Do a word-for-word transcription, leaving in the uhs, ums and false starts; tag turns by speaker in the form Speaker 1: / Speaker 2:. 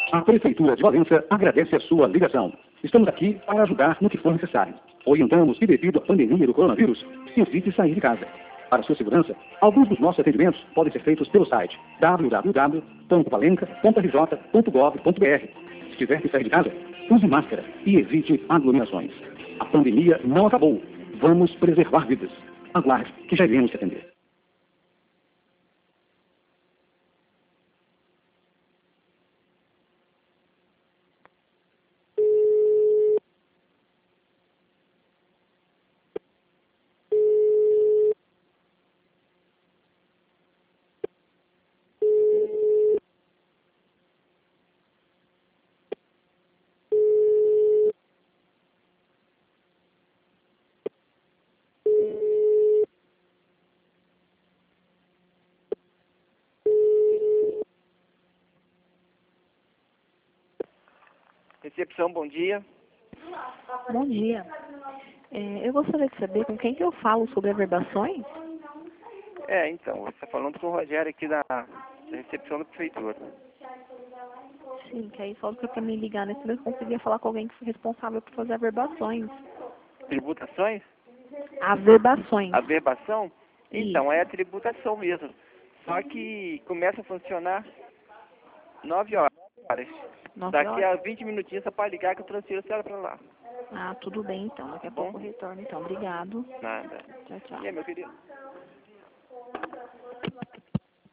Speaker 1: A Prefeitura de Valença agradece a sua ligação. Estamos aqui para ajudar no que for necessário. Orientamos que, devido à pandemia do coronavírus, evite sair de casa. Para sua segurança, alguns dos nossos atendimentos podem ser feitos pelo site w w w ponto valenca ponto r j ponto gov ponto b r. Se tiver que sair de casa, use máscara e evite aglomerações. A pandemia não acabou. Vamos preservar vidas. Aguarde que já iremos te atender.
Speaker 2: Recepção, bom dia.
Speaker 3: Bom dia. É, eu gostaria de saber com quem que eu falo sobre averbações?
Speaker 2: É, então, você está falando com o Rogério aqui da, da recepção da prefeitura.
Speaker 3: Sim, que aí falou que para me ligar nesse mês eu conseguia falar com alguém que foi responsável por fazer averbações.
Speaker 2: Tributações?
Speaker 3: Averbações.
Speaker 2: Averbação? Então,
Speaker 3: Isso.
Speaker 2: é a tributação mesmo. Só que começa a funcionar nove horas.
Speaker 3: Nove
Speaker 2: Daqui
Speaker 3: horas?
Speaker 2: a vinte minutinhos você pode ligar que eu transfiro a senhora para lá.
Speaker 3: Ah, tudo bem então. Daqui a
Speaker 2: Bom?
Speaker 3: pouco eu retorno então. Obrigado.
Speaker 2: Nada.
Speaker 3: Tchau, tchau.
Speaker 2: E aí, meu querido?